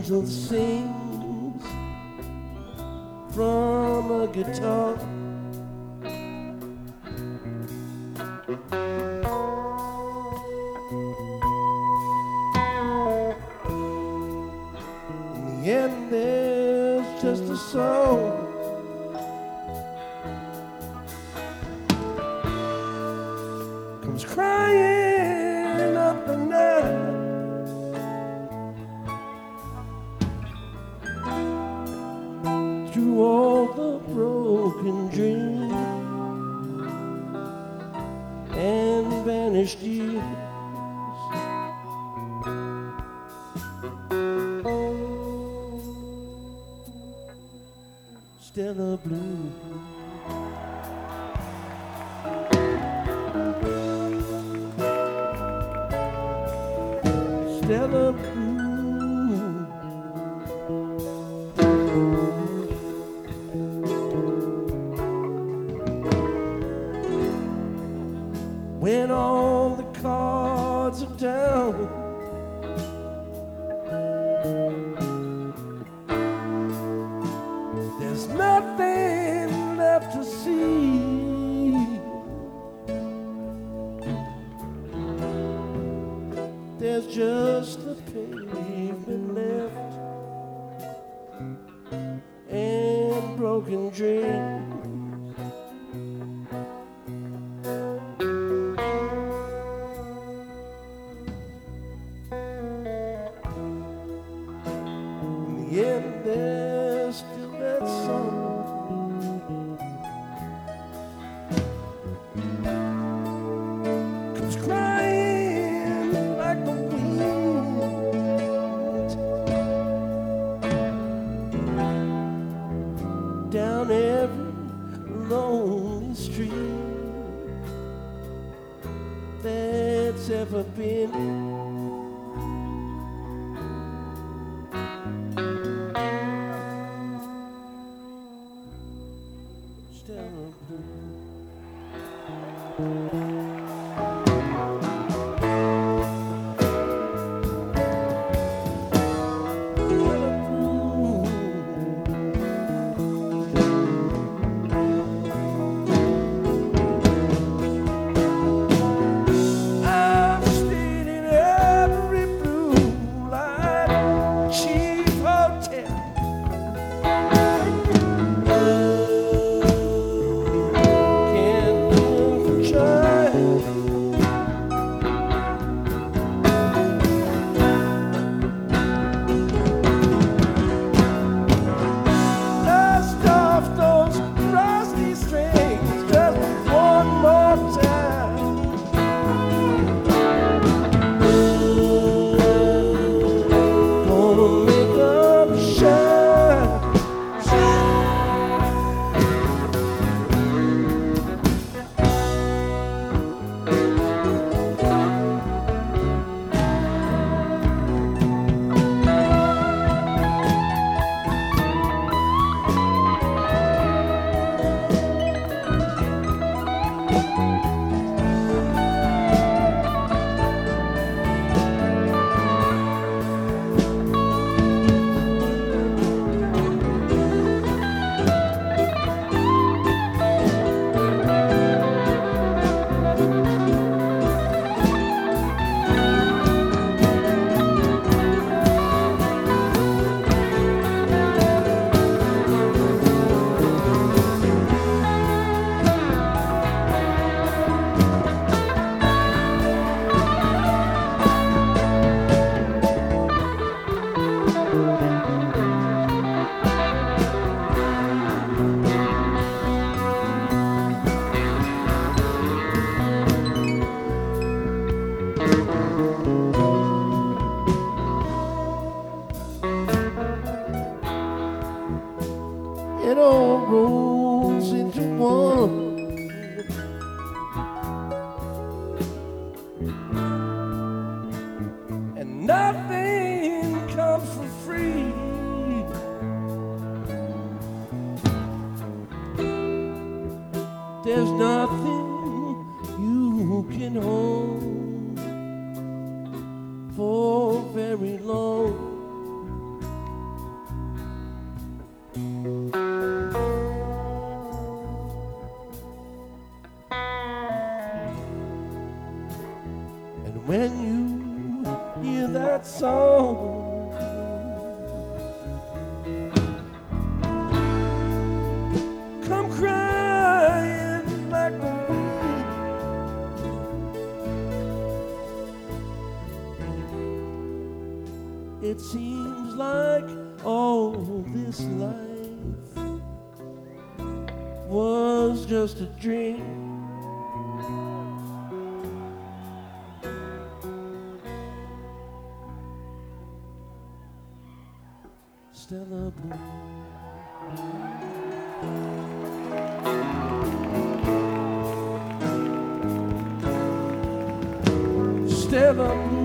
angel sings from a guitar. In the end, there's just a song. Comes crying up the night. Through all the broken dreams and vanished years. Stella Blue. Stella Blue. When all the cards are down, there's nothing left to see. There's just the pavement left and broken dreams. Yeah, there's still that song. Comes crying like the wind down every lonely street that's ever been. Stella Blue. I've stayed in every blue light cheap hotel. It all rolls into one. And nothing comes for free. There's nothing you can hold for very long. It seems like all this life was just a dream. Stella Bloom. Stella Bloom.